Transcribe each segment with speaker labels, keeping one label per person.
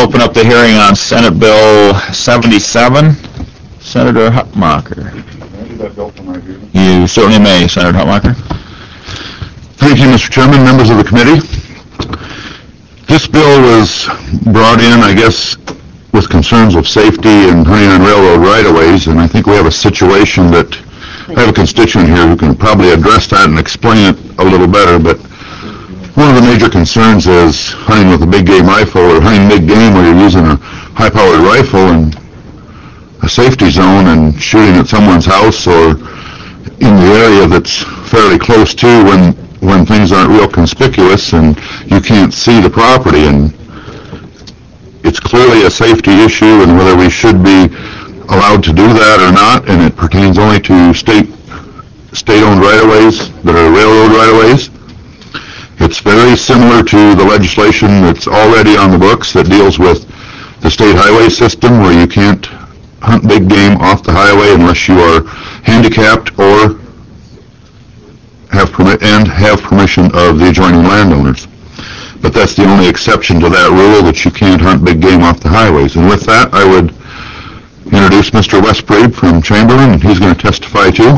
Speaker 1: open up the hearing on Senate Bill 77. Senator Hutmacher. You certainly may, Senator Hutmacher.
Speaker 2: Thank you, Mr. Chairman, members of the committee. This bill was brought in, I guess, with concerns of safety and hunting on railroad right-of-ways, and I think we have a situation that I have a constituent here who can probably address that and explain it a little better, but one of the major concerns is hunting with a big game rifle or hunting big game where you're using a high-powered rifle in a safety zone and shooting at someone's house or in the area that's fairly close to when things aren't real conspicuous and you can't see the property. And it's clearly a safety issue, and whether we should be allowed to do that or not, and it pertains only to state-owned right-of-ways that are railroad right-of-ways. It's very similar to the legislation that's already on the books that deals with the state highway system, where you can't hunt big game off the highway unless you are handicapped or have permission of the adjoining landowners. But that's the only exception to that rule, that you can't hunt big game off the highways. And with that, I would introduce Mr. Wes Praeb from Chamberlain, and he's going to testify too.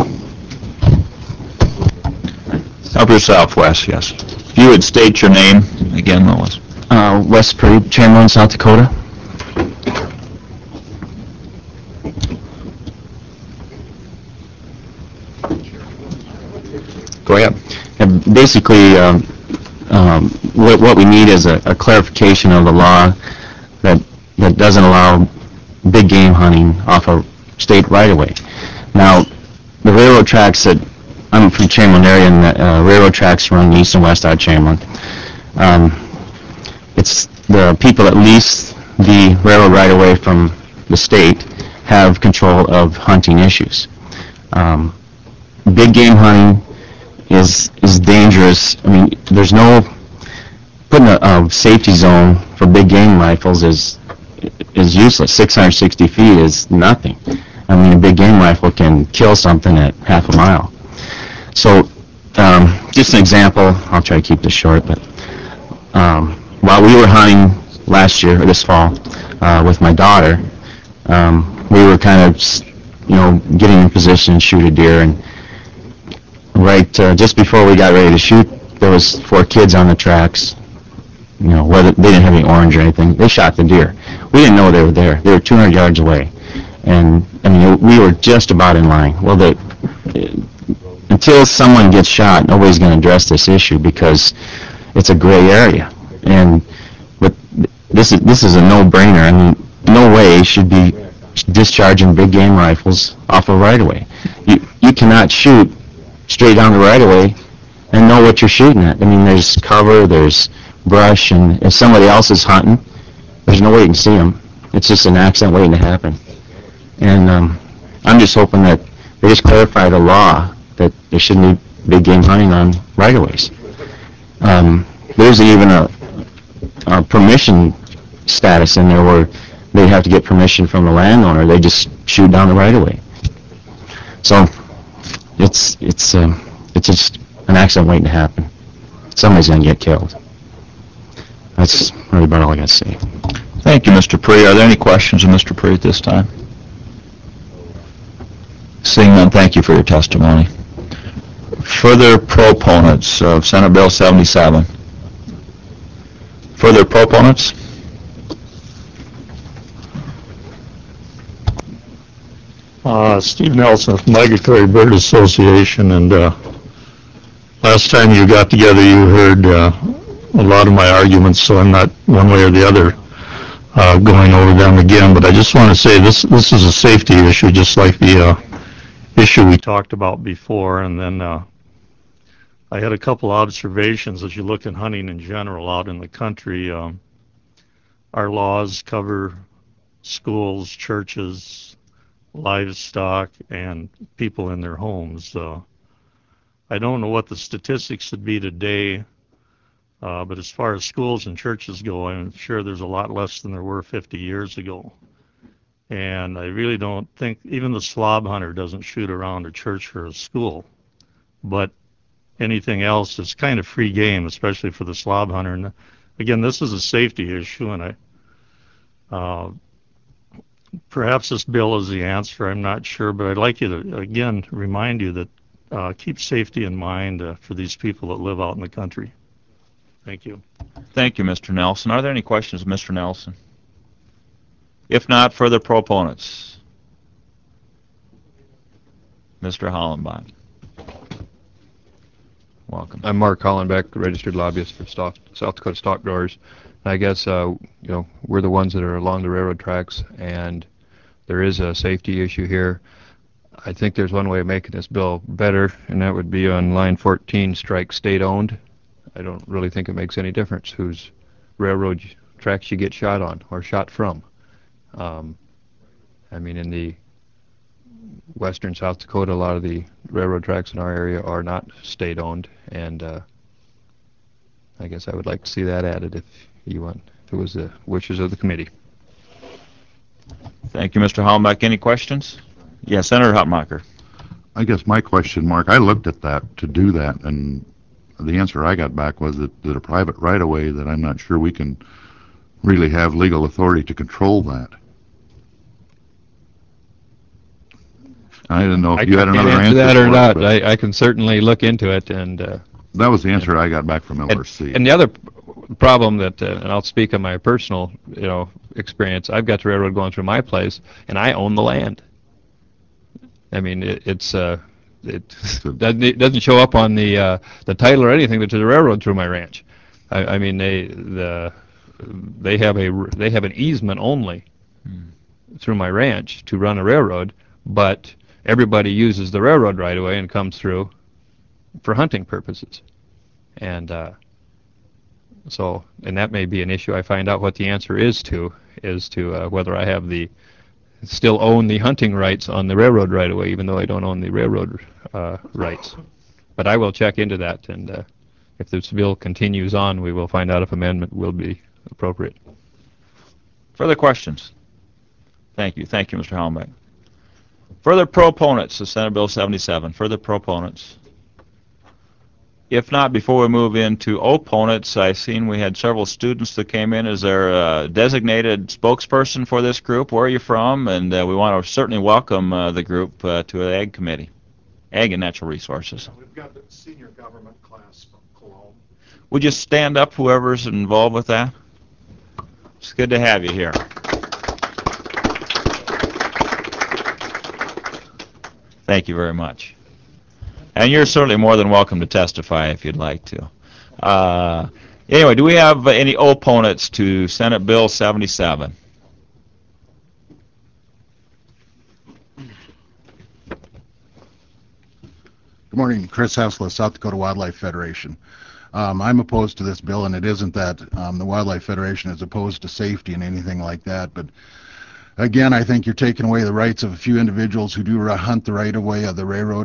Speaker 1: Help yourself, Wes, yes. If you would state your name again, Lois.
Speaker 3: Wes Praeb, Chamberlain, South Dakota.
Speaker 1: Go ahead.
Speaker 3: And basically, what we need is a clarification of the law that doesn't allow big game hunting off a state right-of-way. Now, the railroad tracks that I'm from Chamberlain area, and railroad tracks run east and west out of Chamberlain. It's the people that lease the railroad right-of-way from the state have control of hunting issues. Big game hunting is dangerous. I mean, there's no putting a safety zone for big game rifles is useless. 660 feet is nothing. I mean, a big game rifle can kill something at half a mile. So, just an example. I'll try to keep this short, but while we were hunting last year or this fall with my daughter, we were kind of, getting in position to shoot a deer, and right just before we got ready to shoot, there was 4 kids on the tracks. Whether they didn't have any orange or anything, they shot the deer. We didn't know they were there. They were 200 yards away, and I mean, we were just about in line. Well, until someone gets shot, nobody's going to address this issue because it's a gray area. And but this is a no-brainer. I mean, no way should be discharging big game rifles off a right-of-way. You cannot shoot straight down the right-of-way and know what you're shooting at. I mean, there's cover, there's brush, and if somebody else is hunting, there's no way you can see them. It's just an accident waiting to happen. And I'm just hoping that they just clarify the law that there shouldn't be big game hunting on right-of-ways. There's even a permission status in there where they have to get permission from the landowner. They just shoot down the right-of-way. So it's just an accident waiting to happen. Somebody's going to get killed. That's really about all I got to say.
Speaker 1: Thank you, Mr. Praeb. Are there any questions of Mr. Praeb at this time? Seeing none, thank you for your testimony. Further proponents of Senate Bill 77? Further proponents?
Speaker 4: Steve Nelson from Migratory Bird Association, and last time you got together you heard a lot of my arguments, so I'm not one way or the other going over them again, but I just want to say this is a safety issue, just like the issue we talked about before. And then I had a couple observations. As you look at hunting in general out in the country, our laws cover schools, churches, livestock, and people in their homes. I don't know what the statistics would be today, but as far as schools and churches go, I'm sure there's a lot less than there were 50 years ago. And I really don't think, even the slob hunter doesn't shoot around a church or a school. But anything else is kind of free game, especially for the slob hunter. And again, this is a safety issue, and Perhaps this bill is the answer, I'm not sure, but I'd like you to, again, remind you that keep safety in mind for these people that live out in the country. Thank you.
Speaker 1: Thank you, Mr. Nelson. Are there any questions of Mr. Nelson? If not, further proponents? Mr. Hollenbach. Welcome.
Speaker 5: I'm Mark Hollenbeck, registered lobbyist for South Dakota Stock Growers. I guess we're the ones that are along the railroad tracks, and there is a safety issue here. I think there's one way of making this bill better, and that would be on line 14, strike state-owned. I don't really think it makes any difference whose railroad tracks you get shot on or shot from. I mean, in the western South Dakota, a lot of the railroad tracks in our area are not state-owned, and I guess I would like to see that added if it was the wishes of the committee.
Speaker 1: Thank you, Mr. Hollenbach. Any questions? Yes, Senator Hutmacher.
Speaker 2: I guess my question, Mark, I looked at that to do that, and the answer I got back was that a private right-of-way, that I'm not sure we can really have legal authority to control that. I didn't know if you had another answer
Speaker 5: that or
Speaker 2: for
Speaker 5: not.
Speaker 2: it,
Speaker 5: I can certainly look into it, and
Speaker 2: that was the answer I got back from LRC.
Speaker 5: and the other problem that, and I'll speak on my personal, experience. I've got the railroad going through my place, and I own the land. I mean, it doesn't show up on the title or anything that there's a railroad through my ranch. I mean, they have an easement only through my ranch to run a railroad, but everybody uses the railroad right away and comes through for hunting purposes. And and that may be an issue. I find out what the answer is to whether I have still own the hunting rights on the railroad right away, even though I don't own the railroad rights. But I will check into that, and if this bill continues on, we will find out if amendment will be appropriate.
Speaker 1: Further questions? Thank you, Mr. Hollenbeck. Further proponents of Senate Bill 77? Further proponents? If not, before we move into opponents, I've seen we had several students that came in. Is there a designated spokesperson for this group? Where are you from? And we want to certainly welcome the group to the Ag Committee, Ag and Natural Resources.
Speaker 6: We've got the senior government class from Cologne.
Speaker 1: Would you stand up, whoever's involved with that? It's good to have you here. Thank you very much. And you're certainly more than welcome to testify if you'd like to. Anyway, do we have any opponents to Senate Bill 77?
Speaker 6: Good morning. Chris Hessler, South Dakota Wildlife Federation. I'm opposed to this bill, and it isn't that the Wildlife Federation is opposed to safety and anything like that, but again, I think you're taking away the rights of a few individuals who do hunt the right-of-way of the railroad.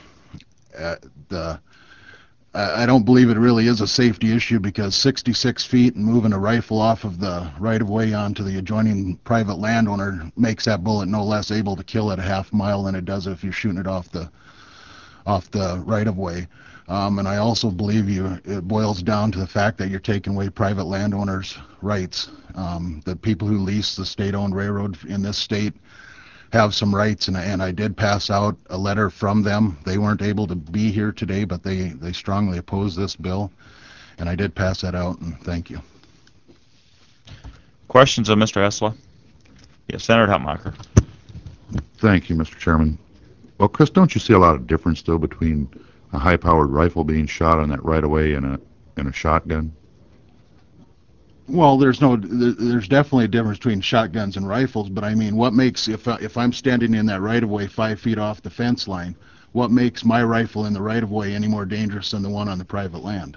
Speaker 6: I don't believe it really is a safety issue, because 66 feet and moving a rifle off of the right-of-way onto the adjoining private landowner makes that bullet no less able to kill at a half mile than it does if you're shooting it off the right-of-way. And I also believe it boils down to the fact that you're taking away private landowners' rights. The people who lease the state-owned railroad in this state have some rights, and I did pass out a letter from them. They weren't able to be here today, but they strongly oppose this bill, and I did pass that out, and thank you.
Speaker 1: Questions of Mr. Hessler? Yes, Senator Hutmacher.
Speaker 2: Thank you, Mr. Chairman. Well, Chris, don't you see a lot of difference, though, between a high-powered rifle being shot on that right-of-way and a shotgun?
Speaker 6: Well, there's definitely a difference between shotguns and rifles, but I mean, what makes, if I'm standing in that right-of-way 5 feet off the fence line, what makes my rifle in the right-of-way any more dangerous than the one on the private land?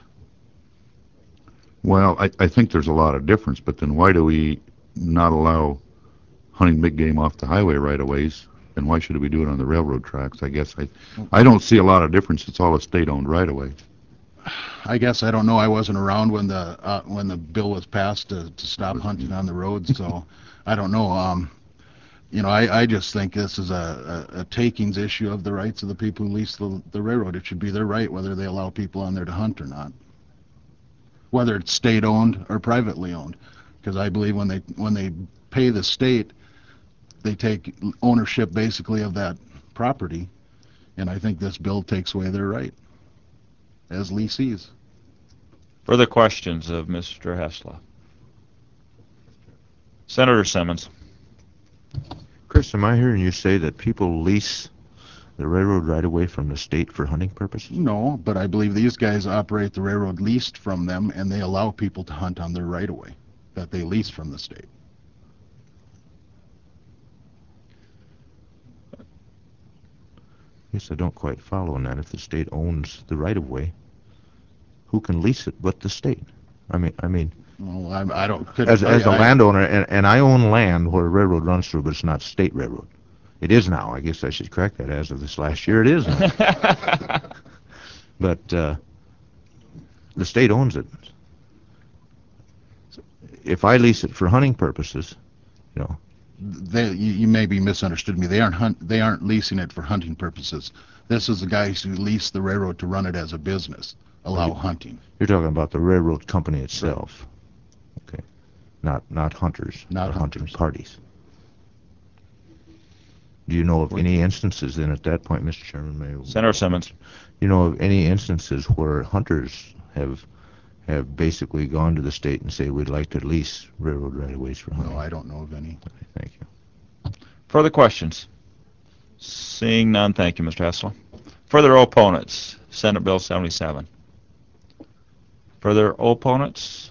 Speaker 2: Well, I think there's a lot of difference, but then why do we not allow hunting big game off the highway right-of-ways, and why should we do it on the railroad tracks? I guess I don't see a lot of difference. It's all a state-owned right-of-way.
Speaker 6: I guess I don't know. I wasn't around when the bill was passed to stop hunting on the roads, so I don't know. I just think this is a takings issue of the rights of the people who lease the railroad. It should be their right whether they allow people on there to hunt or not, whether it's state-owned or privately owned. because I believe when they pay the state, they take ownership basically of that property, and I think this bill takes away their right as lessees.
Speaker 1: Further questions of Mr. Hessler? Senator Simmons.
Speaker 7: Chris, am I hearing you say that people lease the railroad right away from the state for hunting purposes?
Speaker 6: No, but I believe these guys operate the railroad leased from them, and they allow people to hunt on their right-of-way that they lease from the state.
Speaker 7: Yes, I don't quite follow on that. If the state owns the right-of-way, who can lease it but the state? I mean,
Speaker 6: Well, I don't.
Speaker 7: as a landowner, and I own land where a railroad runs through, but it's not state railroad. It is now. I guess I should correct that. As of this last year, it is now. But the state owns it. If I lease it for hunting purposes, you know.
Speaker 6: You maybe misunderstood me. They aren't leasing it for hunting purposes. This is the guys who lease the railroad to run it as a business, allow hunting.
Speaker 7: You're talking about the railroad company itself. Right. Okay. Not hunters.
Speaker 6: Not
Speaker 7: hunting
Speaker 6: hunters.
Speaker 7: Parties. Do you know of any instances then at that point, Mr. Chairman?
Speaker 1: Senator Simmons.
Speaker 7: You know of any instances where hunters have basically gone to the state and say we'd like to lease railroad right-of-ways for hunting?
Speaker 6: No, I don't know of any.
Speaker 7: Okay, thank you.
Speaker 1: Further questions? Seeing none, thank you, Mr. Hessler. Further opponents? Senate Bill 77. Further opponents?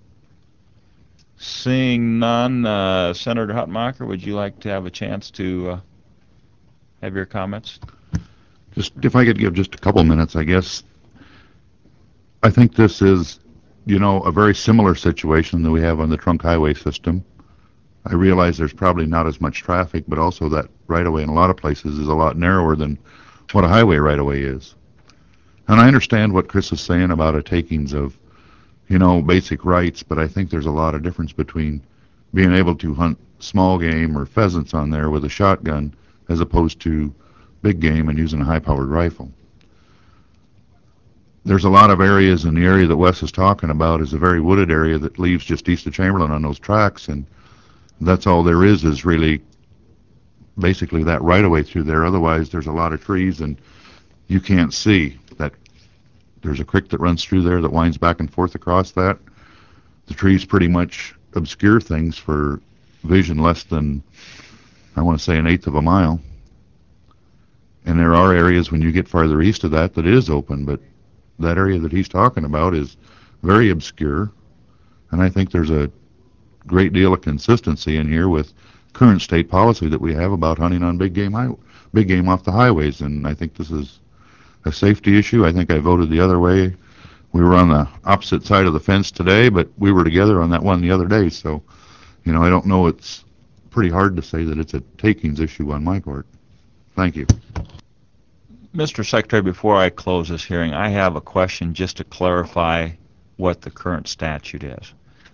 Speaker 1: Seeing none, Senator Hutmacher, would you like to have a chance to have your comments?
Speaker 2: Just if I could give just a couple minutes, I guess. I think this is, a very similar situation that we have on the trunk highway system. I realize there's probably not as much traffic, but also that right-of-way in a lot of places is a lot narrower than what a highway right-of-way is. And I understand what Chris is saying about a takings of, basic rights, but I think there's a lot of difference between being able to hunt small game or pheasants on there with a shotgun as opposed to big game and using a high-powered rifle. There's a lot of areas, and the area that Wes is talking about is a very wooded area that leaves just east of Chamberlain on those tracks, and that's all there is really basically that right-of-way through there. Otherwise, there's a lot of trees, and you can't see that. There's a creek that runs through there that winds back and forth across that. The trees pretty much obscure things for vision less than, I want to say, 1/8 of a mile. And there are areas when you get farther east of that is open, but that area that he's talking about is very obscure, and I think there's a great deal of consistency in here with current state policy that we have about hunting on big game off the highways, and I think this is a safety issue. I think I voted the other way. We were on the opposite side of the fence today, but we were together on that one the other day, so, I don't know, it's pretty hard to say that it's a takings issue on my part. Thank you.
Speaker 1: Mr. Secretary, before I close this hearing, I have a question just to clarify what the current statute is.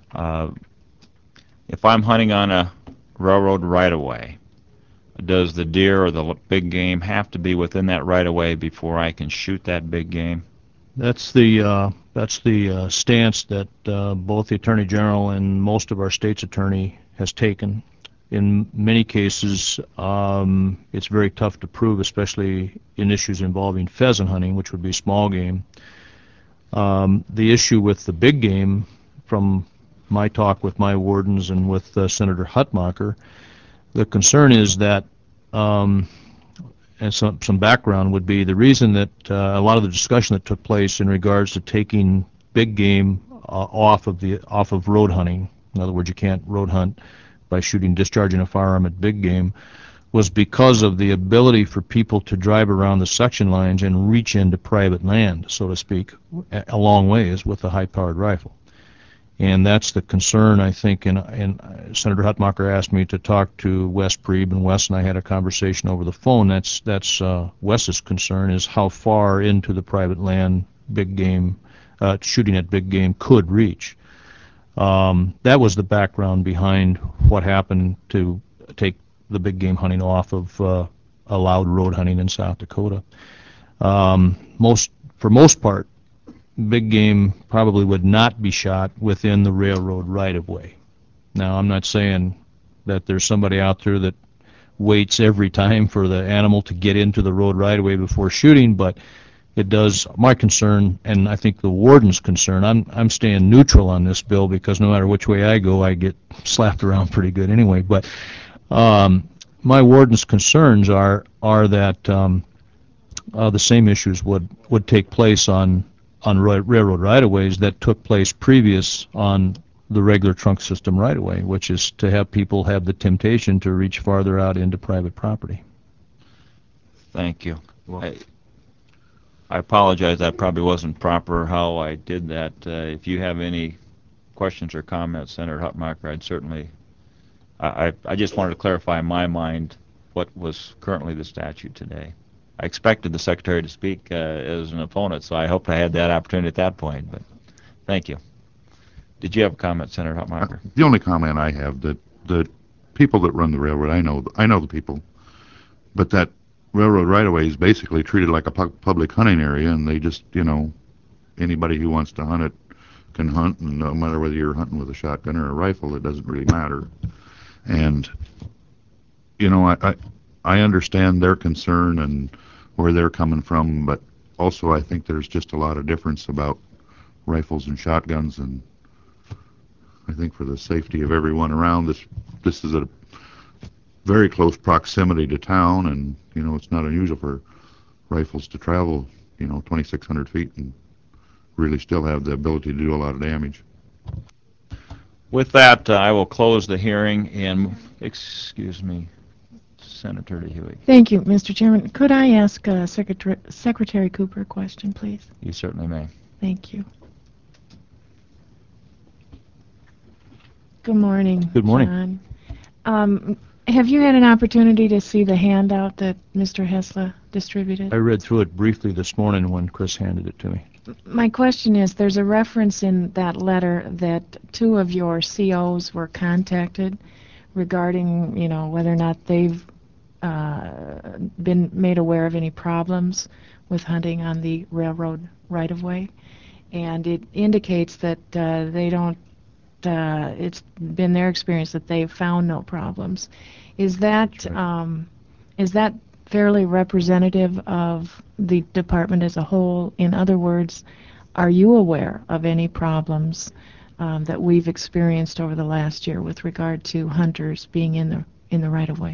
Speaker 1: If I'm hunting on a railroad right-of-way, does the deer or the big game have to be within that right-of-way before I can shoot that big game?
Speaker 4: That's the stance that both the Attorney General and most of our state's attorney has taken. In many cases, it's very tough to prove, especially in issues involving pheasant hunting, which would be small game. The issue with the big game, from my talk with my wardens and with Senator Hutmacher, the concern is that, and some background would be, the reason that a lot of the discussion that took place in regards to taking big game off of road hunting, in other words, you can't road hunt by discharging a firearm at big game, was because of the ability for people to drive around the section lines and reach into private land, so to speak, a long ways with a high-powered rifle. And that's the concern, I think, and Senator Hutmacher asked me to talk to Wes Prieb, and Wes and I had a conversation over the phone. That's Wes's concern, is how far into the private land big game, shooting at big game could reach. That was the background behind what happened to take the big game hunting off of allowed road hunting in South Dakota. For most part, big game probably would not be shot within the railroad right-of-way.
Speaker 8: Now, I'm not saying that there's somebody out there that waits every time for the animal to get into the road right-of-way before shooting, but it does, my concern, and I think the warden's concern, I'm staying neutral on this bill because no matter which way I go, I get slapped around pretty good anyway, but my warden's concerns are that the same issues would take place on railroad right-of-ways that took place previous on the regular trunk system right-of-way, which is to have people have the temptation to reach farther out into private property.
Speaker 1: Thank you. I apologize, that probably wasn't proper how I did that. If you have any questions or comments, Senator Hutmacher, I'd certainly... I just wanted to clarify in my mind what was currently the statute today. I expected the Secretary to speak as an opponent, so I hoped I had that opportunity at that point, but thank you. Did you have a comment, Senator Hutmacher?
Speaker 2: The only comment I have, that the people that run the railroad, I know the people, but that railroad right-of-way is basically treated like a public hunting area, and they just, anybody who wants to hunt it can hunt, and no matter whether you're hunting with a shotgun or a rifle, it doesn't really matter. And, I understand their concern and where they're coming from, but also I think there's just a lot of difference about rifles and shotguns, and I think for the safety of everyone around, this is a very close proximity to town, and it's not unusual for rifles to travel 2,600 feet and really still have the ability to do a lot of damage.
Speaker 1: With that, I will close the hearing and, excuse me, Senator DeHuey.
Speaker 9: Thank you, Mr. Chairman. Could I ask Secretary Cooper a question, please?
Speaker 1: You certainly may.
Speaker 9: Thank you. Good morning.
Speaker 8: Good morning.
Speaker 9: John. Have you had an opportunity to see the handout that Mr. Hessler distributed?
Speaker 8: I read through it briefly this morning when Chris handed it to me.
Speaker 9: My question is, there's a reference in that letter that 2 of your COs were contacted regarding, whether or not they've been made aware of any problems with hunting on the railroad right-of-way. And it indicates that they don't, it's been their experience that they've found no problems. Is that fairly representative of the department as a whole? In other words, are you aware of any problems that we've experienced over the last year with regard to hunters being in the right-of-way?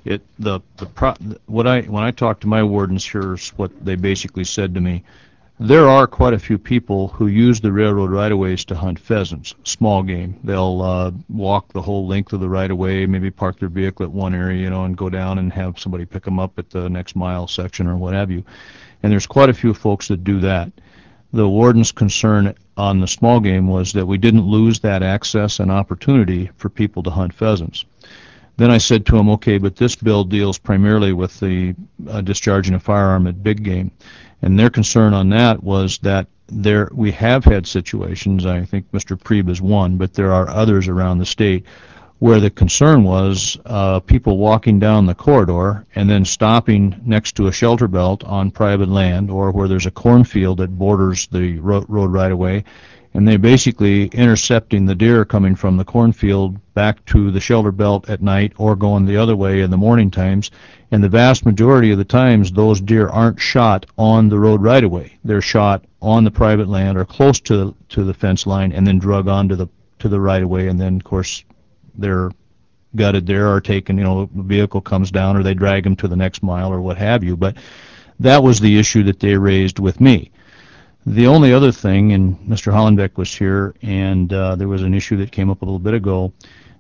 Speaker 8: When I talked to my wardens, here's what they basically said to me. There are quite a few people who use the railroad right-of-ways to hunt pheasants, small game. They'll walk the whole length of the right-of-way, maybe park their vehicle at one area, and go down and have somebody pick them up at the next mile section or what have you. And there's quite a few folks that do that. The warden's concern on the small game was that we didn't lose that access and opportunity for people to hunt pheasants. Then I said to him, okay, but this bill deals primarily with the discharging a firearm at big game. And their concern on that was that we have had situations, I think Mr. Prieb is one, but there are others around the state, where the concern was people walking down the corridor and then stopping next to a shelter belt on private land, or where there's a cornfield that borders the road right-of-way, and they basically intercepting the deer coming from the cornfield back to the shelter belt at night or going the other way in the morning times. And the vast majority of the times, those deer aren't shot on the road right-of-way. They're shot on the private land or close to the fence line and then drug onto the right-of-way, and then, of course, they're gutted there or taken, the vehicle comes down or they drag them to the next mile or what have you. But that was the issue that they raised with me. The only other thing, and Mr. Hollenbeck was here, and there was an issue that came up a little bit ago.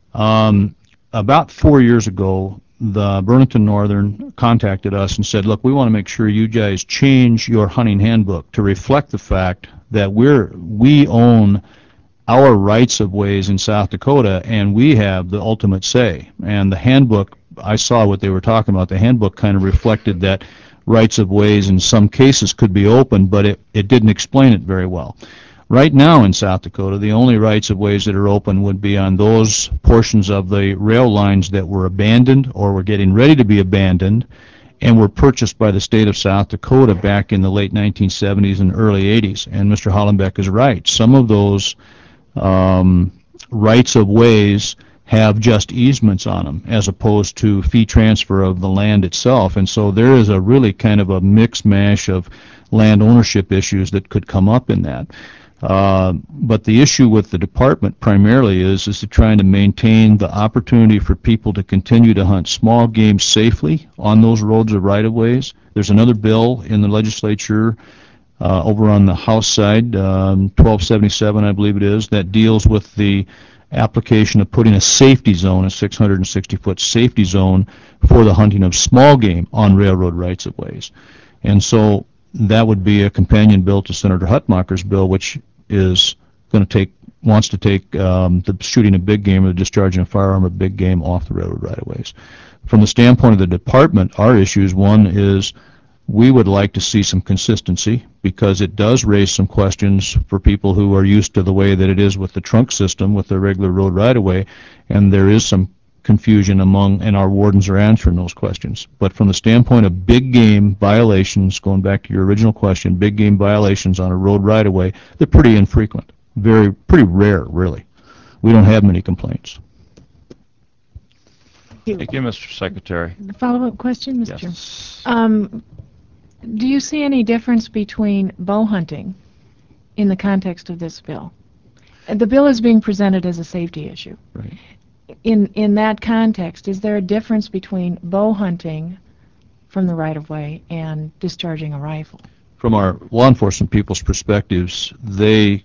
Speaker 8: About 4 years ago, the Burlington Northern contacted us and said, look, we want to make sure you guys change your hunting handbook to reflect the fact that we own our rights of ways in South Dakota, and we have the ultimate say. And the handbook, I saw what they were talking about. The handbook kind of reflected that rights of ways in some cases could be open, but it didn't explain it very well. Right now in South Dakota, the only rights of ways that are open would be on those portions of the rail lines that were abandoned or were getting ready to be abandoned and were purchased by the state of South Dakota back in the late 1970s and early 80s. And Mr. Hollenbeck is right. Some of those rights of ways have just easements on them as opposed to fee transfer of the land itself. And so there is a really kind of a mix mash of land ownership issues that could come up in that. But the issue with the department primarily is to trying to maintain the opportunity for people to continue to hunt small game safely on those roads or right-of-ways. There's another bill in the legislature over on the House side, 1277 I believe it is, that deals with the application of putting a safety zone, a 660-foot safety zone for the hunting of small game on railroad rights-of-ways. And so that would be a companion bill to Senator Hutmacher's bill, which is going to wants to take the shooting of big game or the discharging of firearm of big game off the railroad right-of-ways. From the standpoint of the department, our issues, one is we would like to see some consistency because it does raise some questions for people who are used to the way that it is with the trunk system, with the regular road right-of-way, and there is some confusion and our wardens are answering those questions. But from the standpoint of big game violations, going back to your original question, big game violations on a road right-of-way, they're pretty infrequent, pretty rare, really. We don't have many complaints.
Speaker 1: Thank you, Mr. Secretary.
Speaker 9: Follow-up question, Mr.
Speaker 1: Yes.
Speaker 9: Chairman. Do you see any difference between bow hunting in the context of this bill? The bill is being presented as a safety issue.
Speaker 8: Right.
Speaker 9: In that context, is there a difference between bow hunting from the right-of-way and discharging a rifle?
Speaker 8: From our law enforcement people's perspectives, they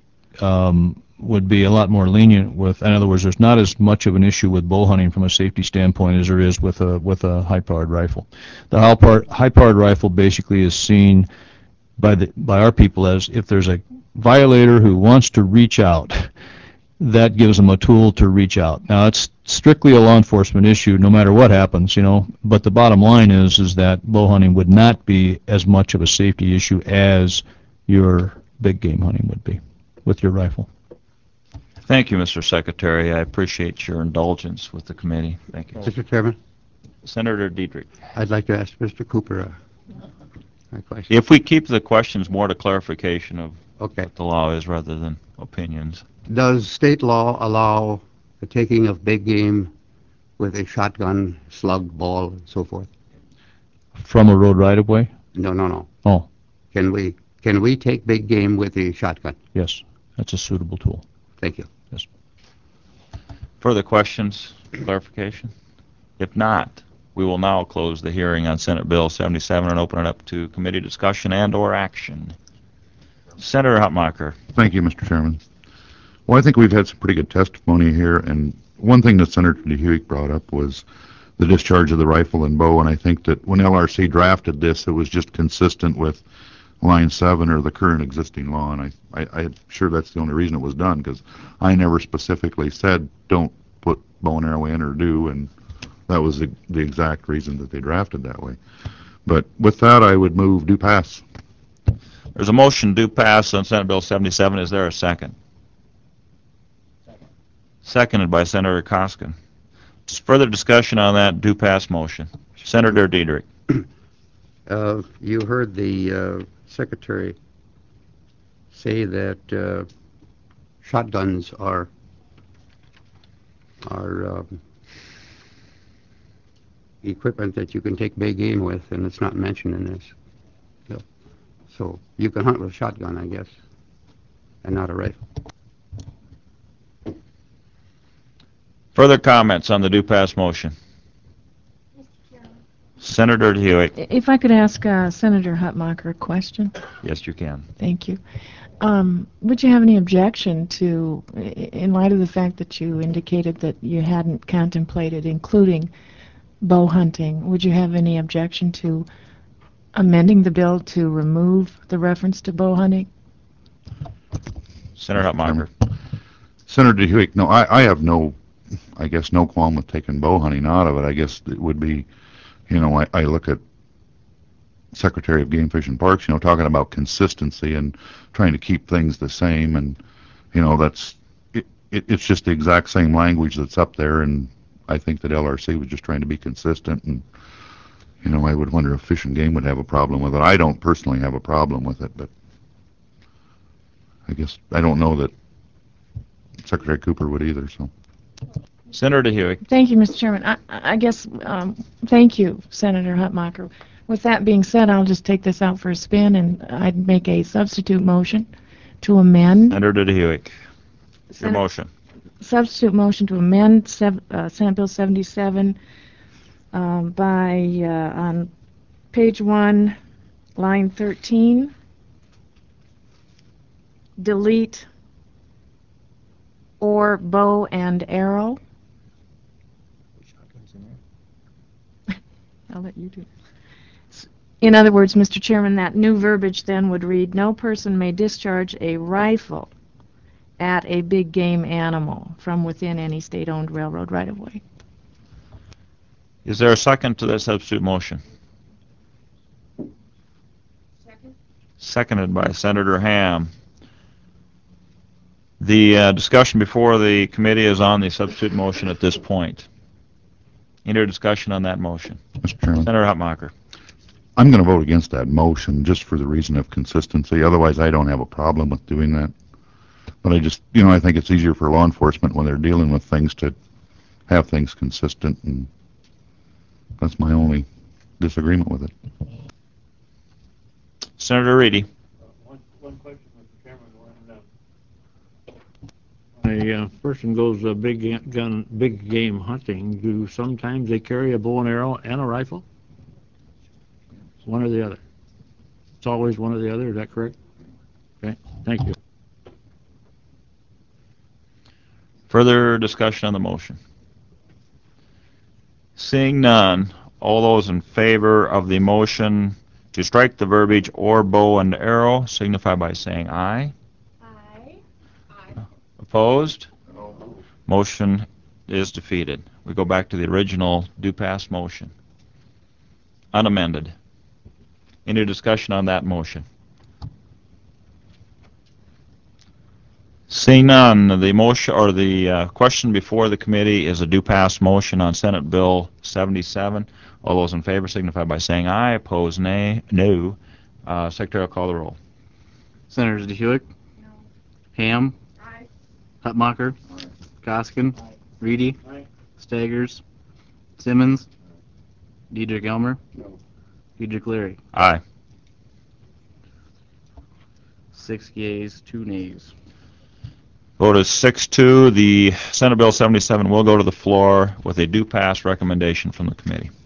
Speaker 8: would be a lot more lenient with, in other words, there's not as much of an issue with bow hunting from a safety standpoint as there is with a high-powered rifle. The high-powered rifle basically is seen by our people as if there's a violator who wants to reach out, that gives them a tool to reach out. Now, it's strictly a law enforcement issue no matter what happens, but the bottom line is that bow hunting would not be as much of a safety issue as your big game hunting would be with your rifle.
Speaker 1: Thank you, Mr. Secretary. I appreciate your indulgence with the committee. Thank you.
Speaker 10: Mr. Chairman,
Speaker 1: Senator Diedrich.
Speaker 10: I'd like to ask Mr. Cooper a question.
Speaker 1: If we keep the questions more to clarification of
Speaker 10: Okay.
Speaker 1: what the law is rather than opinions.
Speaker 10: Does state law allow the taking of big game with a shotgun, slug, ball, and so forth?
Speaker 8: From a road right-of-way?
Speaker 10: No.
Speaker 8: Oh,
Speaker 10: Can we take big game with a shotgun?
Speaker 8: yes. That's a suitable tool.
Speaker 10: Thank you.
Speaker 8: Yes.
Speaker 1: Further questions, clarification? If not, we will now close the hearing on Senate Bill 77 and open it up to committee discussion and/or action. Senator Hutmacher.
Speaker 2: Thank you, Mr. Chairman. Well, I think we've had some pretty good testimony here, and one thing that Senator DeHuick brought up was the discharge of the rifle and bow, and I think that when LRC drafted this, it was just consistent with Line 7 or the current existing law, and I'm sure that's the only reason it was done, because I never specifically said don't put bow and arrow in or do, and that was the exact reason that they drafted that way. But with that, I would move do pass.
Speaker 1: There's a motion do pass on Senate Bill 77. Is there a second? Seconded by Senator Koskin. Further discussion on that do pass motion. Senator Diedrich.
Speaker 10: You heard the Secretary say that shotguns are equipment that you can take big game with, and it's not mentioned in this. So you can hunt with a shotgun, I guess, and not a rifle.
Speaker 1: Further comments on the do pass motion? Senator DeHuick.
Speaker 9: If I could ask Senator Hutmacher a question.
Speaker 1: Yes, you can.
Speaker 9: Thank you. Would you have any objection to, in light of the fact that you indicated that you hadn't contemplated including bow hunting, would you have any objection to amending the bill to remove the reference to bow hunting?
Speaker 1: Senator Hutmacher.
Speaker 2: Senator DeHuick, no, I have no qualm with taking bow hunting out of it. I guess it would be, I look at Secretary of Game, Fish, and Parks, talking about consistency and trying to keep things the same, and, it's just the exact same language that's up there, and I think that LRC was just trying to be consistent, and, I would wonder if Fish and Game would have a problem with it. I don't personally have a problem with it, but I guess I don't know that Secretary Cooper would either, so.
Speaker 1: Senator DeHuey.
Speaker 9: Thank you, Mr. Chairman. I guess, thank you, Senator Hutmacher. With that being said, I'll just take this out for a spin, and I'd make a substitute motion to amend.
Speaker 1: Senator DeHuey. Your motion.
Speaker 9: Substitute motion to amend Senate Bill 77 by, on page 1, line 13, delete or bow and arrow. I'll let you do it. In other words, Mr. Chairman, that new verbiage then would read, no person may discharge a rifle at a big game animal from within any state-owned railroad right-of-way.
Speaker 1: Is there a second to that substitute motion?
Speaker 9: Second.
Speaker 1: Seconded by Senator Ham. The discussion before the committee is on the substitute motion at this point. Any discussion on that motion?
Speaker 2: Mr. Chairman,
Speaker 1: Senator Hutmacher.
Speaker 2: I'm going to vote against that motion just for the reason of consistency. Otherwise, I don't have a problem with doing that. But I just, I think it's easier for law enforcement when they're dealing with things to have things consistent, and that's my only disagreement with it.
Speaker 1: Senator Reedy.
Speaker 11: One question, Mr. Chairman. When a person goes big game hunting, do sometimes they carry a bow and arrow and a rifle? One or the other. It's always one or the other. Is that correct? Okay. Thank you.
Speaker 1: Further discussion on the motion? Seeing none, all those in favor of the motion to strike the verbiage or bow and arrow signify by saying aye.
Speaker 9: Aye.
Speaker 1: Opposed? No. Motion is defeated. We go back to the original do-pass motion. Unamended. Any discussion on that motion? Seeing none, the motion or the question before the committee is a do-pass motion on Senate Bill 77. All those in favor signify by saying aye. Opposed, nay. No. Secretary will call the roll.
Speaker 12: Senators DeHuey?
Speaker 9: No.
Speaker 12: Ham?
Speaker 9: Aye.
Speaker 12: Hutmacher?
Speaker 11: Aye.
Speaker 12: Koskin?
Speaker 11: Aye.
Speaker 12: Reedy?
Speaker 11: Aye.
Speaker 12: Staggers? Simmons? Dedrick Elmer?
Speaker 11: No.
Speaker 12: Dedrick Leary?
Speaker 1: Aye.
Speaker 12: 6 yeas, 2 nays.
Speaker 1: Vote is 6-2. The Senate Bill 77 will go to the floor with a do-pass recommendation from the committee.